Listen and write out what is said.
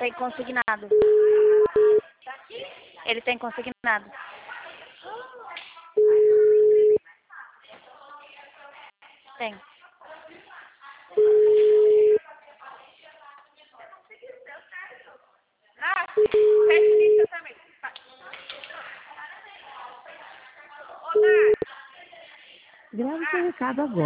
tem consignado. Ele tem consignado. Tem. Ah, fashionista também. Grave seu recado agora.